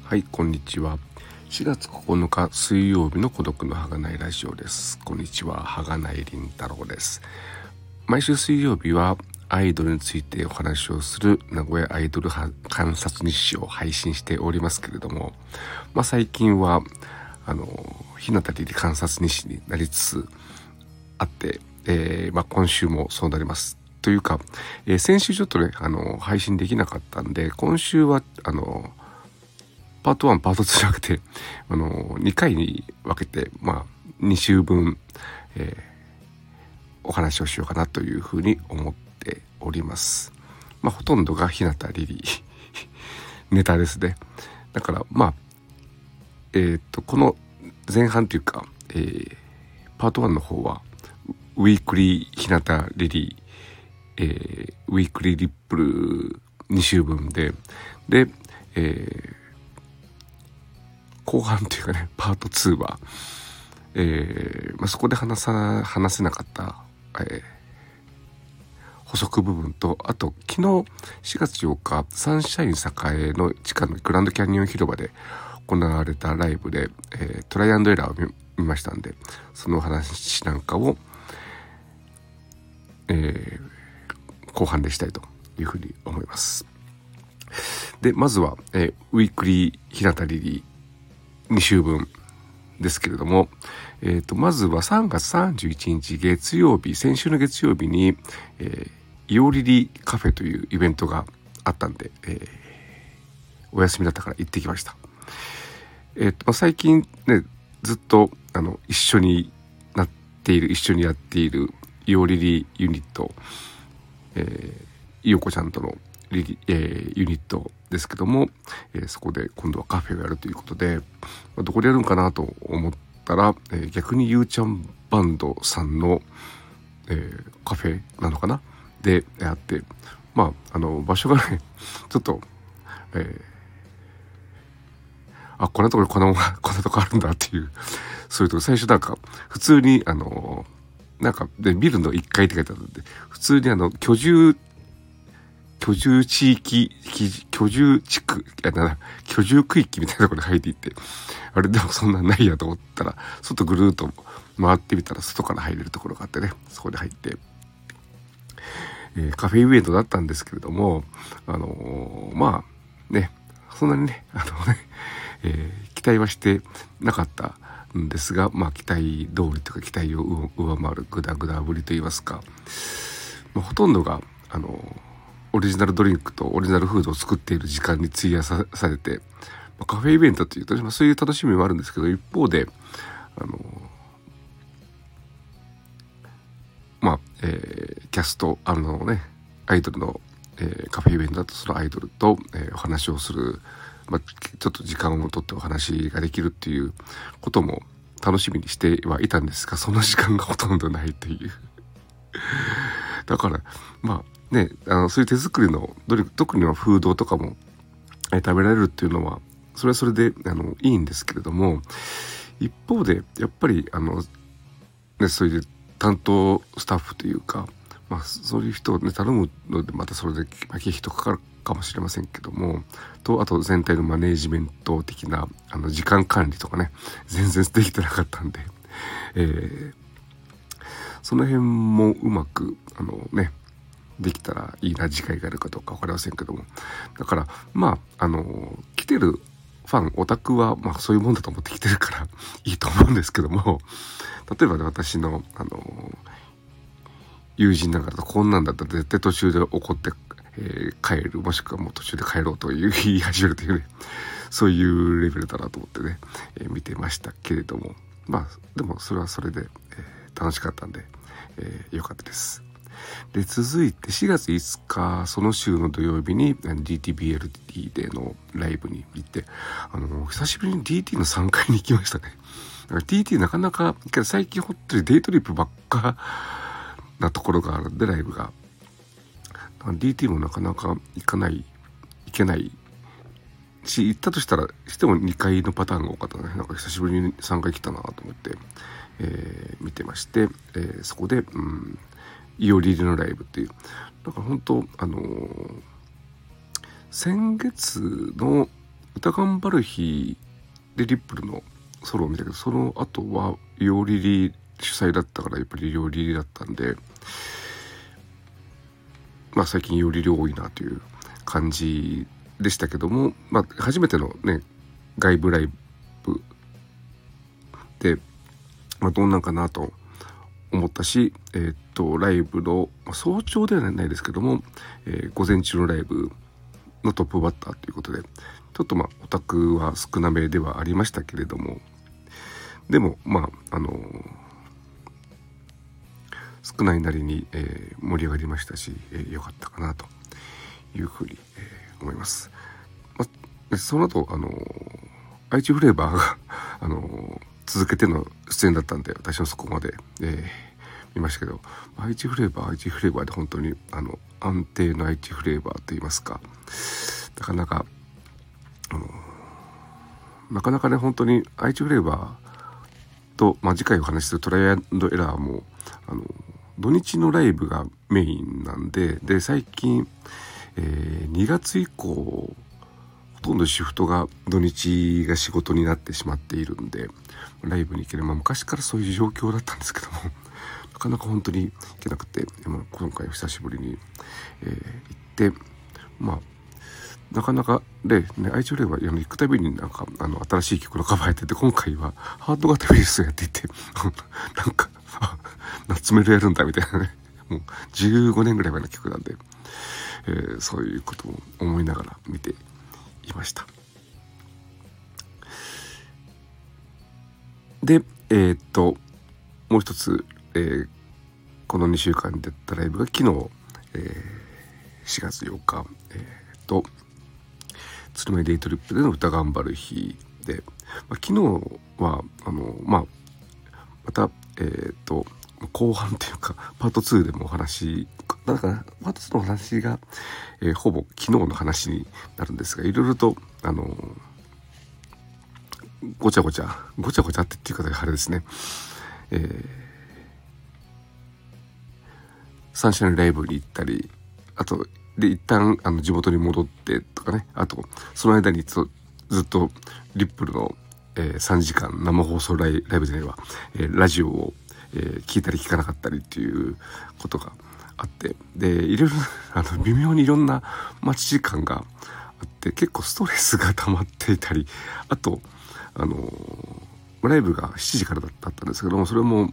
はい、こんにちは。4月9日水曜日の孤独のはがないラジオです。こんにちは、はがないりんたろうです。毎週水曜日はアイドルについてお話をする名古屋アイドル観察日誌を配信しておりますけれども、最近は日向リリ観察日誌になりつつあって、今週もそうなります。というか、先週ちょっとね配信できなかったんで、今週はパート1パート2じゃなくて2回に分けて2週分、お話をしようかなというふうに思っております。ほとんどが日向リリネタですね。だからこの前半というか、パート1の方はウィークリー日向リリウィークリーリップル2週分で、後半というかね、パート2は、そこで話せなかった、補足部分と、あと昨日4月8日サンシャイン栄の地下のグランドキャニオン広場で行われたライブで、トライアンドエラーを見ましたんで、その話なんかを、後半でしたいというふうに思います。で、まずは、ウィークリー日向リリ2週分ですけれども、まずは3月31日月曜日、先週の月曜日に、イオリリカフェというイベントがあったんで、お休みだったから行ってきました。最近ね、ずっと一緒にやっているイオリリユニット、いよこちゃんとのユニットですけども、そこで今度はカフェをやるということで、どこでやるんかなと思ったら、逆にゆうちゃんバンドさんの、カフェなのかなであって、場所がねちょっと、こんなところこんなとこあるんだっていう、そういうとこ、最初普通にでビルの1階って書いてあるんで、普通に居住区域みたいなところに入っていって、あれでもそんなんないやと思ったら、外ぐるーっと回ってみたら外から入れるところがあってね、そこで入って、カフェイベントだったんですけれども、そんなにね期待はしてなかったんですが、期待通りというか期待を上回るグダグダぶりといいますか、ほとんどがオリジナルドリンクとオリジナルフードを作っている時間に費やされて、カフェイベントというとそういう楽しみもあるんですけど、一方でキャストアイドルの、カフェイベントだとそのアイドルと、お話をする、ちょっと時間をとってお話ができるっていうことも楽しみにしてはいたんですが、その時間がほとんどないというだからそういう手作りの特にはフードとかも、食べられるっていうのはそれはそれでいいんですけれども、一方でやっぱりそういう担当スタッフというか、そういう人をね頼むのでまたそれで経費とかかるかもしれませんけども、あと全体のマネージメント的な時間管理とかね、全然できてなかったんで、その辺もうまくできたらいいな、次回があるかどうか分かりませんけども、だから来てるファンオタクはそういうもんだと思って来てるからいいと思うんですけども、例えばね、私の友人なんかだとこんなんだったら絶対途中で怒って、帰る、もしくはもう途中で帰ろうと言い始めるというね、そういうレベルだなと思ってね、見てましたけれども、でもそれはそれで、楽しかったんで、良かったです。で、続いて4月5日その週の土曜日に DTBLT でのライブに行って、久しぶりに DT の3回に行きましたね。DT なかなか最近ほっとりデイトリップばっかなところがあるんで、ライブが DT もなかなか行けないし、行ったとしても2回のパターンが多かったね。久しぶりに3回来たなと思って、見てまして、そこでイオリリのライブっていう、本当先月の歌頑張る日でリップルのソロを見たけど、その後はヨーリリ主催だったからやっぱりヨーリリだったんで、まあ最近ヨーリリ多いなという感じでしたけども、まあ初めてのね外部ライブで、まあ、どんなんかなと思ったし、ライブの、まあ、早朝ではないですけども、午前中のライブのトップバッターということで、ちょっとまあオタクは少なめではありましたけれども、でもまあ少ないなりに、盛り上がりましたし、良かったかなというふうに、思います。まあ、その後愛知フレーバーが続けての出演だったんで、私はそこまで、見ましたけど、愛知フレーバーで本当に安定の愛知フレーバーといいますか、なかなかね、本当に愛知フレーバーと、まあ、次回お話しするトライアンドエラーも土日のライブがメインなんで、最近、2月以降ほとんどシフトが土日が仕事になってしまっているんで、ライブに行ける、まあ、昔からそういう状況だったんですけどもなかなか本当に行けなくて、まあ、今回久しぶりに、行って、まあなかなかで、ね、愛知フレーバー行くたびになんか新しい曲のカバーやってて、今回はハードガテフェイスをやっていてなんか夏メロやるんだみたいなね、もう15年ぐらい前の曲なんで、そういうことを思いながら見ていました。でもう一つ、この2週間に出たライブが昨日、4月8日鶴舞デイトリップでの歌頑張る日で、まあ、昨日はまた後半というかパート2でもお話だからパート2の話が、ほぼ昨日の話になるんですが、いろいろとごちゃごちゃっていう方があれですね、サンシャインライブに行ったり、あとで一旦地元に戻ってとかね、あとその間にずっとリップルの、3時間生放送ライブでは、ラジオを、聞いたり聞かなかったりっていうことがあって、でいろいろ微妙にいろんな待ち時間があって、結構ストレスが溜まっていたり、あとライブが7時からだったんですけども、それも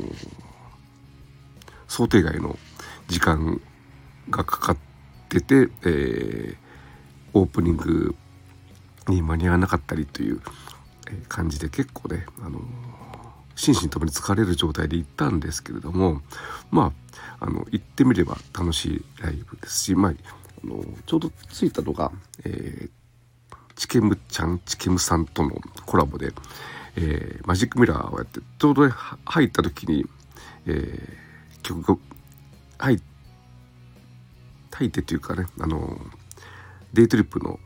想定外の時間がかかってて、オープニングに間に合わなかったりという感じで、結構ね心身ともに疲れる状態で行ったんですけれども、まあ行ってみれば楽しいライブですし、まあちょうど着いたのが、チケムさんとのコラボで、マジックミラーをやって、ちょうど、ね、入った時に、曲が入ってというかね、デイトリップの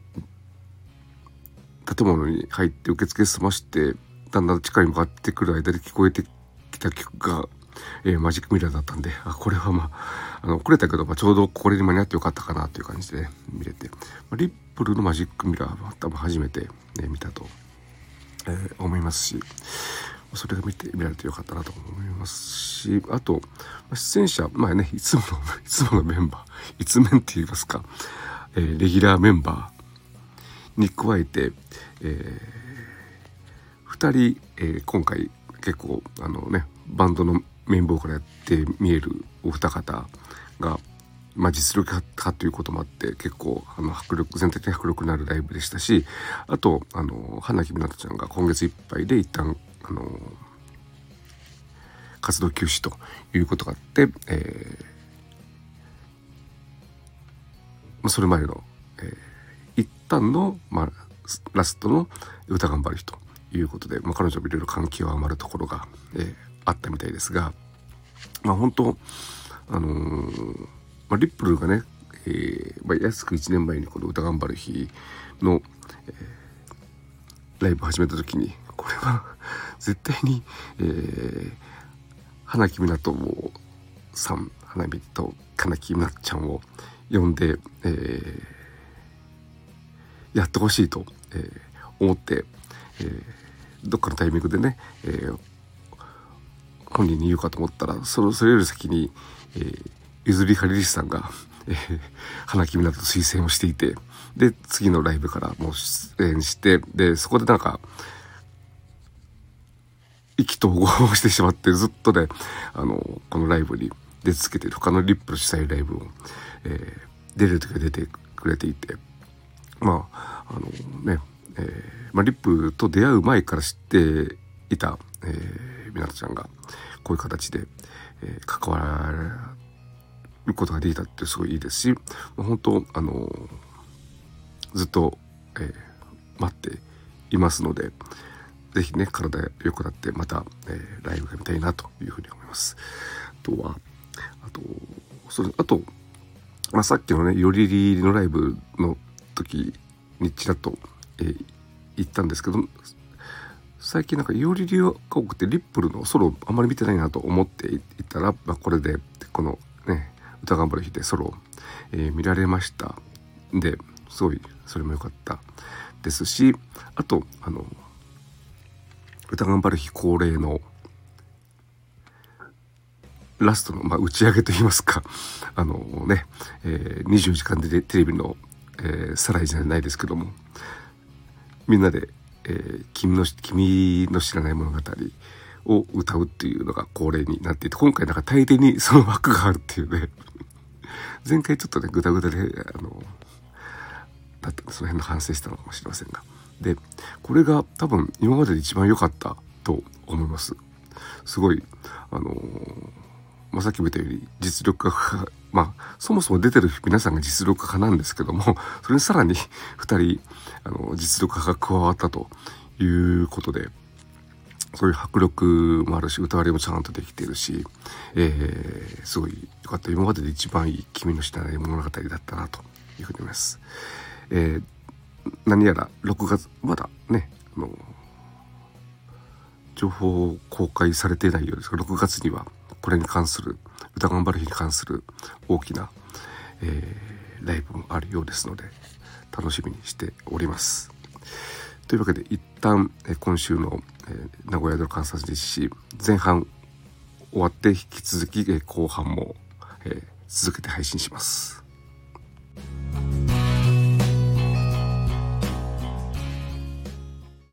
建物に入って受付済まして、だんだん地下に向かってくる間で聞こえてきた曲が、マジックミラーだったんで、これはまあ遅れたけど、ちょうどこれに間に合ってよかったかなという感じで、見れて、リップルのマジックミラーは多分初めて、見たと、思いますし、それが見られてよかったなと思いますし、あと出演者、まあね、いつものメンバー、いつメンって言いますか、レギュラーメンバーに加えて、2人、今回結構バンドのメインボーカルやって見えるお二方が、まあ、実力派ということもあって、結構全体的に迫力のあるライブでしたし、あと花木みなとちゃんが今月いっぱいで一旦活動休止ということがあって、それまでの、一旦の、ラストの歌頑張る日ということで、彼女もいろいろ感極まるところが、あったみたいですが、本当リップルがね、安く1年前にこの歌頑張る日の、ライブを始めた時に、これは絶対に、花木みなとさん、花木みなちゃんを呼んで、 やってほしいと、思って、どっかのタイミングでね、本人に言うかと思ったら、それより先に、ゆずりはりりしさんが、花木みなと推薦をしていて、で次のライブからもう出演して、でそこでなんか意気投合してしまって、ずっとねこのライブに出続けて、他のリップの主催ライブを、出れる時は出てくれていて、まあリップと出会う前から知っていた、みなとちゃんがこういう形で、関わることができたってすごいいいですし、本当ずっと、待っていますので、ぜひね体良くなってまた、ライブが見たいなというふうに思います。あと、さっきのねよりりのライブの時にちらっと、言ったんですけど、最近なんかよりりが多くてリップルのソロあんまり見てないなと思っていたら、これでこのね歌頑張る日でソロ、見られましたんで、すごいそれも良かったですし、あと歌頑張る日恒例のラストの、打ち上げといいますか、24時間でテレビの、サライじゃないですけども、みんなで、君の知らない物語を歌うっていうのが恒例になっていて、今回なんか大抵にその枠があるっていうね前回ちょっとねグダグダでだったので、その辺の反省したのかもしれませんが、でこれが多分今までで一番良かったと思います。すごいさっきも言ったように実力がそもそも出てる皆さんが実力派なんですけども、それにさらに2人実力派が加わったということで、そういう迫力もあるし、歌割りもちゃんとできているし、すごい良かった。今までで一番いい君の知らない物語だったなというふうに思います。何やら6月まだね情報公開されていないようですが、6月にはこれに関する歌頑張る日に関する大きな、ライブもあるようですので、楽しみにしております。というわけで一旦、今週の、名古屋での観察実施前半終わって、引き続き、後半も、続けて配信します。